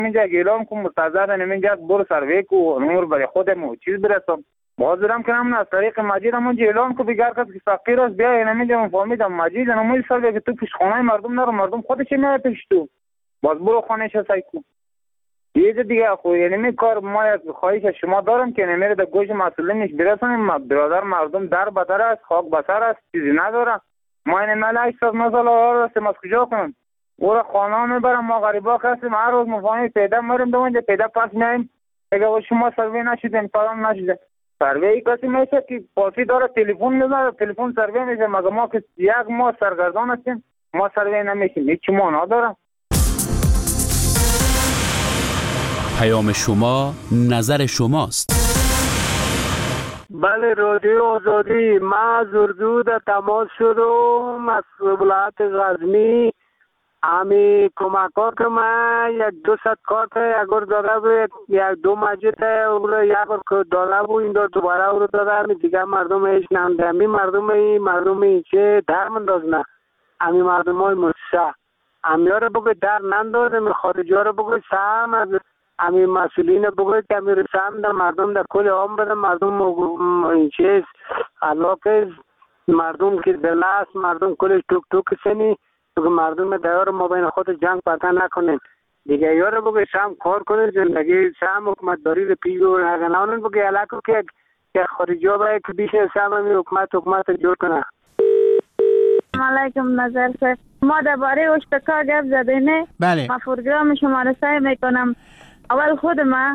اینجا اعلام کنم مستعزدن اینجا برو سروی کو نور برای خودم چیز برسم بازرم کنم از طریق مجید همون اعلام کو دیگر کسی که فقیر است بیا اینجا فهمیدم مجید همون سال که تو پیش خانه مردم نرو مردم خودش میاد پیش تو باز برو خانهش سایکو یه دیگه خو یعنی می کار ما از خواهش شما دارم که نمیره در گوش مسئولینش برسونیم برادر مردم در بدر است خاک بسر است چیزی نداره ما این مال 80 مثلا است ما کجا کنیم اورا خانه میبرم ما غریبا هستیم هر روز مفاهیم پیدا میریم دوونجا پیدا پس میایم اگه شما سروی نشیدین فلان نشیدین سروی کسی میشه که پاسی داره تلفن میزنه تلفن سروی میشه مگه ما که یک ماه سرگردان هستیم ما سروی نمیشیم هیچ ما نداره. پیام شما نظر شماست. بله رادیو آزادی ما از اردو در تماس شدم از ولایت غزنی همی کمکا که من 200 کارت اگر داده بود یک دو مجید او یک بار داده بود این دار دوباره او رو داده همی دیگه مردم ایش نمده همی مردم چه در منداز نه همی مردم های مصح همی ها رو بگوی در ننداز همی خارجی ها رو بگوی سهم از همی مسئولین بگوی که همی رسهم در مردم در کل هم بدن مردم این چیز علاقه مردم که دلست مردم کلش توک توک سنی که مردم دیار ما بین خود جنگ پتا نکنین دیگه یاره بگه شام کار کنه زندگی شام حکومتداری رو پیگو نگنانون بگه علاقه که خارجی ها باید که بیش شام همی حکومت جور کنه. علیکم نظر سر ما درباره اشتکا گپ زدینه. بله. ما پروگرام شما رو سعی میکنم اول خود ما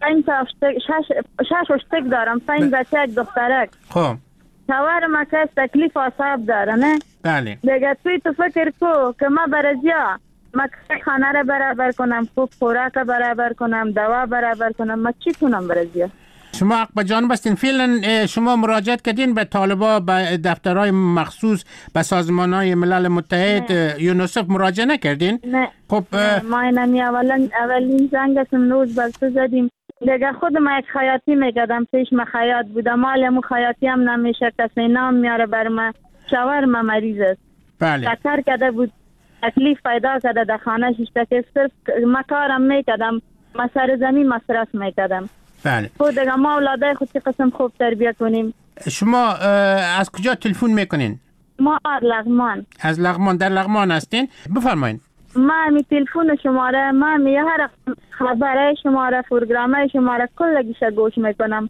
6 اشتک دارم 5 بچه یک دخترک. خب شوهر ما که تکلیف آساب داره نه؟ بله. دیگه تو فکر کو که ما برازیا ما خانه را برابر کنم خوب خوراک برابر کنم دوا برابر کنم ما چی کنم برازیا؟ شما حق به جانب هستین. فعلا شما مراجعت کردین به طالبا به دفترهای مخصوص به سازمانهای ملل متحد یونیسف مراجعه نکردین؟ نه. خب ما اینمی اولین زنگ روز بلسه زدیم دیگه خود ما یک خیاطی میکردم پیش ما خیاط بودم مالمو خیاطی هم نمیشه کسی نام میاره بر ما شوهر ما مریض است. بله. شکر کرده بود تکلیف پیدا کرده در خانه ششتکه صرف ما کارم میکردم ما سر زمین مصرف میکردم. بله. خود دیگه ما اولادای خود قسم خوب تربیت کنیم. شما از کجا تلفن میکنین؟ ما لغمان. از لغمان. در لغمان هستین؟ بفرمایید. ما می تلفن شماره ما می هر خبره شماره پروگرام شماره کلگیش گوش میکنم.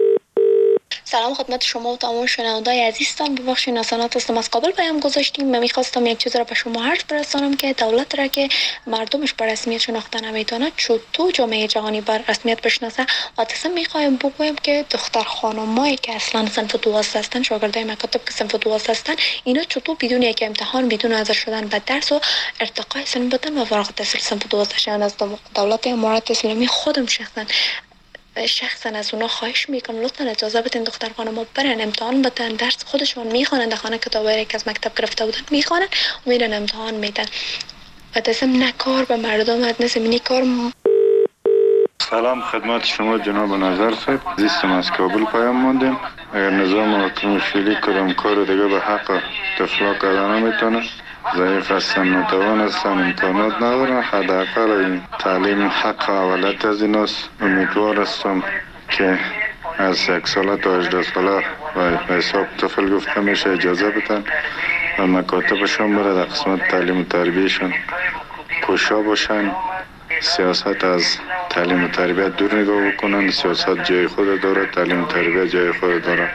سلام خدمت شما و تمام شنوندگان عزیزم. ببخشید ناسانات هستم از قابل پیام گذاشتیم. من میخواستم یک چیز را به شما عرض برسانم که دولت را که مردمش بر رسمیت شناخته نمیتونه چطور جامعه جهانی بر رسمیت بشناسه و تصمیم میخوایم بگویم که دختر خانمایی که اصلا صنف 12 هستن شاگردای مکاتب که صنف 12 هستن اینا چطور بدون یک امتحان بدون حاضر شدن به درس و ارتقای سن بدن و فارغ التحصیل صنف 12 شدن از دولت امارات اسلامی خودم شخصا از اونا خواهش میکنم لطفا اجازه بدین دختر خانم‌ها برن امتحان بدن درس خودشون میخوانن در خانه کتابایی که از مکتب گرفته بودن میخوانن و میرن امتحان میدن و دستم نکار به مردم حد نمی کار. سلام خدمت شما جناب نظر صاحب زیستم از کابل پیام موندیم اگر نظام حکومت فعلی کدام کار دیگه به حق طفلا کردن نمیتونه ضعیف هستن نتوان هستن امکانات ندارن حداقل این تعلیم حق اولت از این است. امیدوار هستم که از 1 ساله تا 18 ساله و حساب طفل گفته میشه اجازه بدن و مکاتبشون بره در قسمت تعلیم و تربیهشون کوشا باشن سیاست از تعلیم و تربیت دور نگاه بکنن. سیاست جای خود داره تعلیم و تربیت جای خود داره.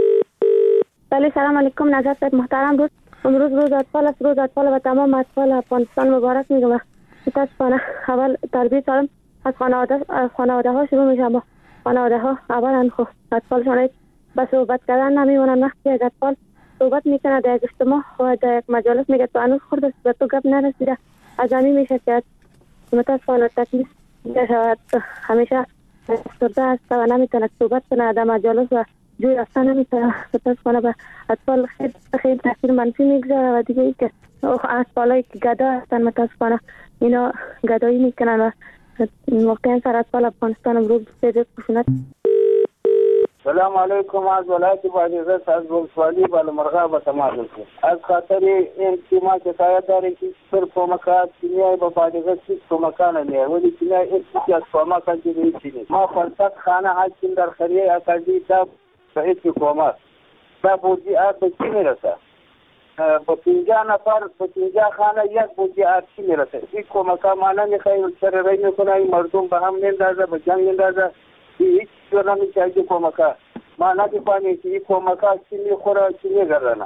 بله سلام علیکم نظر صاحب محترم بود. امروز روز اطفال است. روز اطفال و تمام اطفال افغانستان مبارک میگم. متاسفانه اول تربیت سالم از خانواده ها شروع میشه. با خانواده ها اولا خب اطفالشان به صحبت کردن نمیمونن. وقتی از اطفال صحبت میکنه در یک اجتماع و در یک مجالس میگه تو هنوز خورده به تو گپ نرسیده از همین میشه که متاسفانه تکلیف شود همیشه استرده است و نمیتونه صحبت کنه در مجالس و جوی رفتن نمیتونه. متاسفانه به اطفال خیلی تاثیر منفی میگذاره و دیگه ای که اطفالایی که گدا هستن متاسفانه اینا گدایی میکنن و واقعا سر اطفال افغانستان امروز بسیار خشونت. سلام علیکم. از ولایت بادغیس از ولسوالی بالامرغاب به تماس هستم. از خاطر این که ما کفایت داریم که پر کمکات کیمیایی به بادغیس کمکان نمیه، ولی کیمیایی هیچ از کمکان که هیچی نیست. ما 500 خانه هستیم در خریه اکادی تا به هیچ کمک تا بودی آب به چی میرسه؟ با 50 نفر با 50 خانه یک بودی آب چی میرسه؟ این کمکان ما نمیخوایم سر رای میکنه، این مردم به هم نندازه، به جنگ نندازه، هیچ جور نمیشه که کمکان ما نمی‌فهمیم که این کمکات چی میخوره چی میگردنه.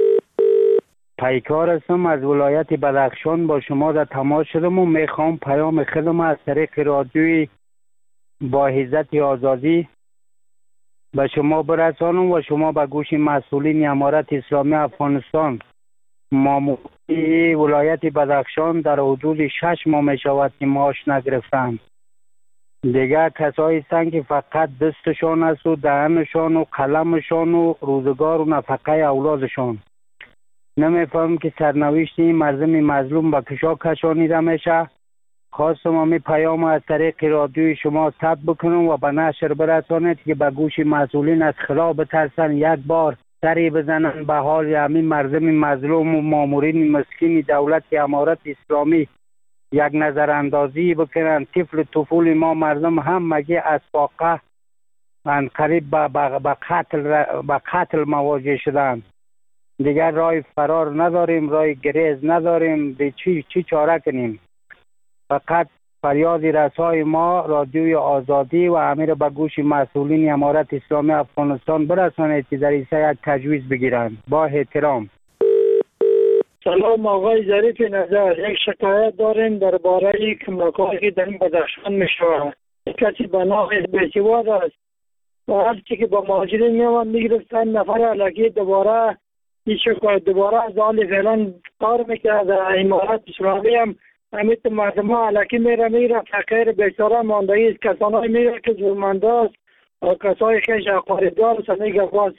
پیکار هستم از ولایت بدخشان، با شما در تماس شدم و میخوام پیام خودم از طریق رادیوی با عزت آزادی به شما برسانم و شما به گوش مسئولین امارت اسلامی افغانستان. ماموری ولایت بدخشان در حدود 6 ماه می شود که معاش نگرفتند. دیگر کسایی هستند که فقط دستشان است و دهنشان و قلمشان و روزگار و نفقه اولادشان. نمیفهم که سرنوشت این مردم مظلوم به کشا کشانیده میشه. خواستم همین پیام از طریق رادیوی شما ثبت بکنم و به نشر برسانید که به گوش مسئولین از خلا بترسن، یک بار سری بزنن به حال همین مردم مظلوم و مامورین مسکین دولت امارت اسلامی یک نظر اندازی بکنن. طفول ما مردم هم مگه از واقع من قریب به قتل مواجه شدن. دیگر راه فرار نداریم، راه گریز نداریم، چی چاره کنیم؟ فقط فریاد رسای ما رادیوی آزادی و امیر به گوش مسئولین امارت اسلامی افغانستان برسانید که در این یک تجویز بگیرند. با احترام. سلام آقای ظریف نظر، یک شکایت داریم درباره کمک‌هایی که در این بدخشان میشود. کسی به نام بیسواد است و هر چی که با مهاجرین میوان میگرفتن نفر علاقی دوباره این شکایت دوباره از حال فعلا کار میکرد. امارت اسلامی هم امیت مردم ها علاقی میره فقیر بیچاره ماندهی است، کسانی میره که ظلمنده است و کسای خیش اقاریدار است. میگه باز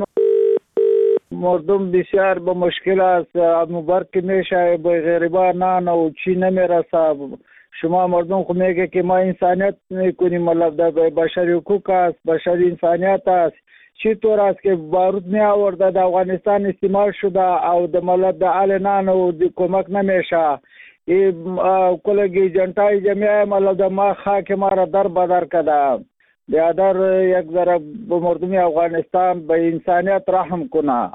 مردم بسیار با مشکل است، مبارک میشه به غریبا نه و چی نمیرسه. شما مردم خود میگه که ما انسانیت میکنیم، مطلب در بشری حقوق است، بشری انسانیت است. چی طور است که بارود می آورده در افغانستان استعمال شده او در ملت در حال نه و کمک نمیشه. این کلگی جنتای جمعه مطلب در ما خاک ما را در بدر کده. بیادر یک ذره به مردم افغانستان به انسانیت رحم کنه.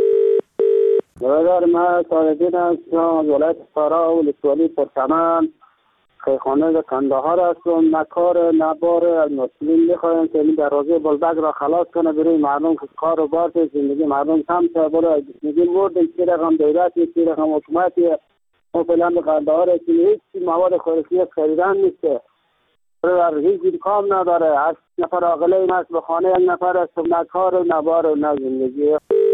برادر ما سالدین هستم از ولایت سارا و ولسوالی پرچمن خیخانه در کندهار هستم. نه کار نه بار از مسئولین میخوایم که این دروازه بلدک را خلاص کنه برای مردم که کار و بار زندگی مردم کم شه. برای زندگی مردم چی رقم دولتی چی رقم حکومتی ما فعلا به کندهار هستیم، هیچ مواد خوراکی خریدن نیسته. برای هیچ امکان نداره. 8 نفر عاقله این است به خانه یک نفر است، نه کار و نه بار و نه زندگی.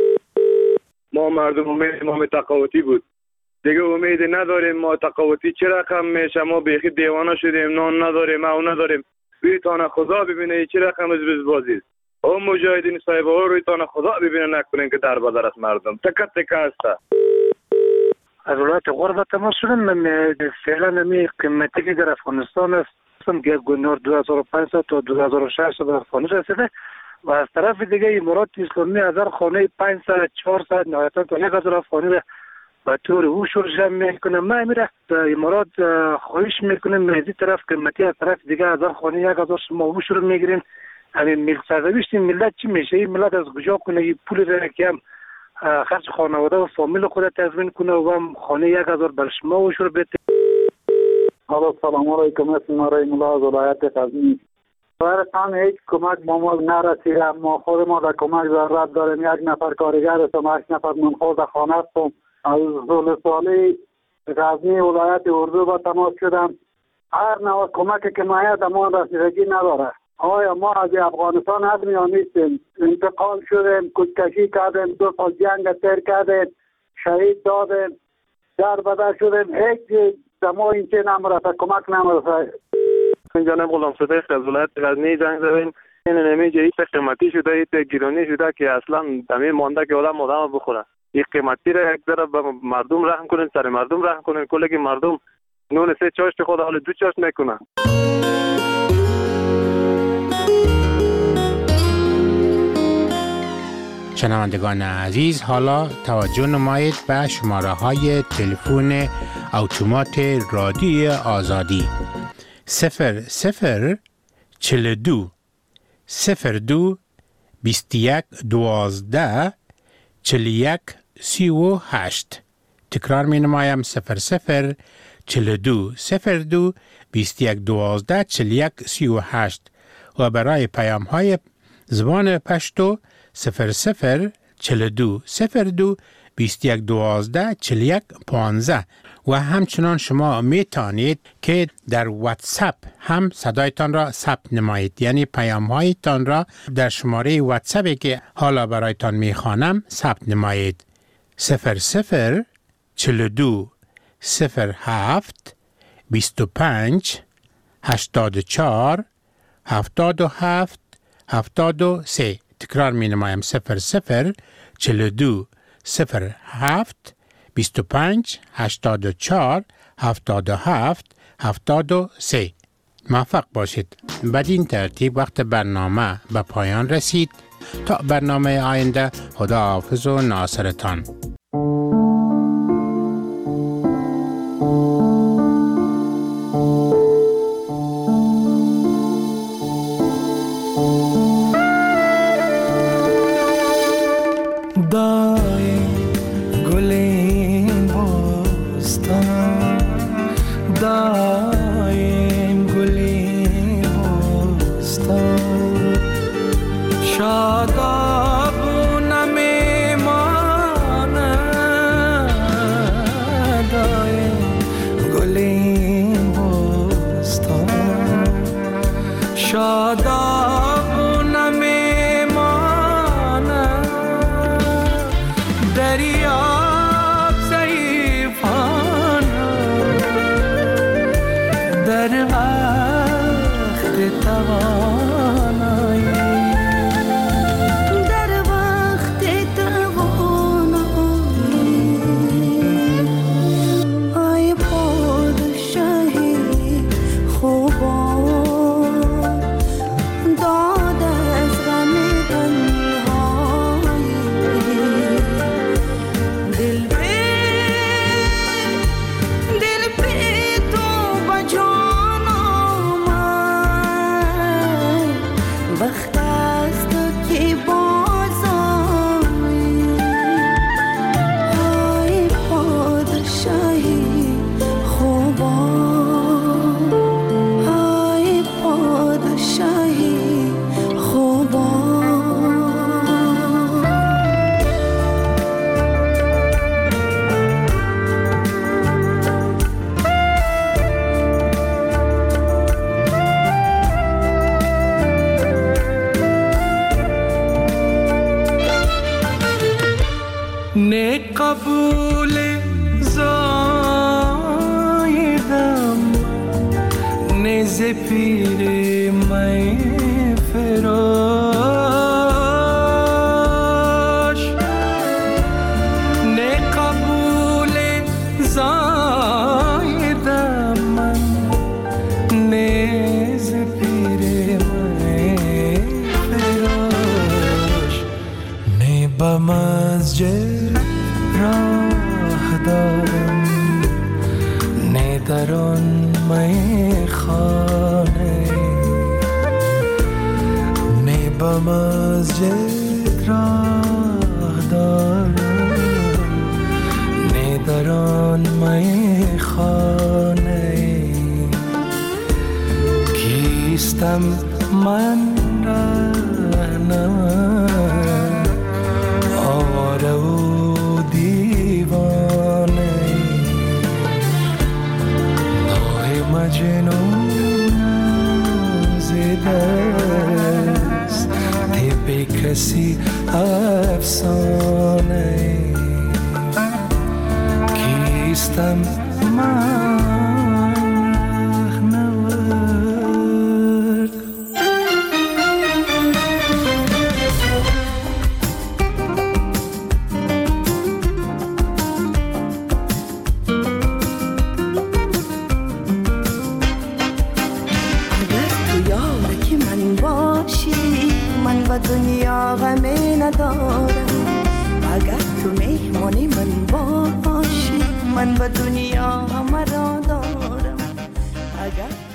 ما مردم امید ما تقاوتی بود، دیگه امید نداریم. ما تقاوتی چه رقم میشه؟ ما بیخی دیوانه شدیم، نان نداریم او نداریم. روی تانه خدا ببینه چه رقم از بازی است. او مجاهدین صاحب ها روی تانه خدا ببینه نکنین که در بدر است مردم تکت تکه است. از ولایت غرب تماس شدم. فعلا نمی قیمتی که در افغانستان است که گنور 2500 تا 2600 در خانه رسیده و از طرف دیگه امارات اسلامی از هر خانه 500 400 نهایتا تا 1000 خانه را به طور او شورش میکنه. ما میره امارات خواهش میکنیم از این طرف قیمتی از طرف دیگه از هر خانه 1000 شما او شروع میگیرین. همین ملت سرنوشت ملت چی میشه؟ این ملت از کجا کنه این پول را که هم خرج خانواده و فامیل خود تضمین کنه و هم خانه 1000 بر شما او شروع بده. سلام علیکم. اسم رای ملا از ولایت غزنی. برای هیچ کمک ما نرسیده. ما خود ما در کمک ضرورت داریم. یک نفر کارگر هستم، 8 نفر منخوض خانه هستم. از ولسوالی غزنی ولایت اردو با تماس شدم. هر نوع کمکی که ما ما رسیدگی نداره. آیا ما از افغانستان آدمی ها نیستیم؟ انتقال شدیم، کشکشی کردیم، 2 سال جنگ تیر کردیم، شهید دادیم، در بدر شدیم. هیچ ما این چه نمرسه، کمک نمرسه. جناب غلام صدیق از ولایت غزنی زنگ زدیم. این نمیجه ایت قیمتی شده، ایت گیرانی شده که اصلا همین مانده که آدم بخوره. این قیمتی را یک ذره به مردم رحم کنین، سر مردم رحم کنین. کلی مردم نون 3 چاشت خود حال 2 چاشت میکنه. شنوندگان عزیز، حالا توجه نمایید به شماره های تلفن اتومات رادیو آزادی 00 42 02 21 12 41 38. تکرار می نمایم 00 42 02 21 12 41 38 و برای پیام های زبان پشتو 00 42 02 21 12 41 15 و همچنان شما می توانید که در واتساپ هم صدایتان را ثبت نمایید، یعنی پیام هایتان را در شماره واتساپی که حالا برایتان می خوانم ثبت نمایید 00 42 07 25 84 77 73. تکرار می نمایم 00 42 07 25 84 77 73. موفق باشید. بدین ترتیب وقت برنامه به پایان رسید. تا برنامه آینده، خداحافظ و ناصرتان. قبول زایدم نز پیر می فراش نه قبول زایدم من نز پیر می فراش نه به مسجد راه دارم نه در آن میخانه نه به مسجد راه دارم نه در آن میخانه کیستم من رهنم آواره و مجنون زدست به کسی افسانه کیستم من رهنورد دنیا غمی ندارم اگر تو مهمانی من باشی من به دنیا مرا دارم. اگر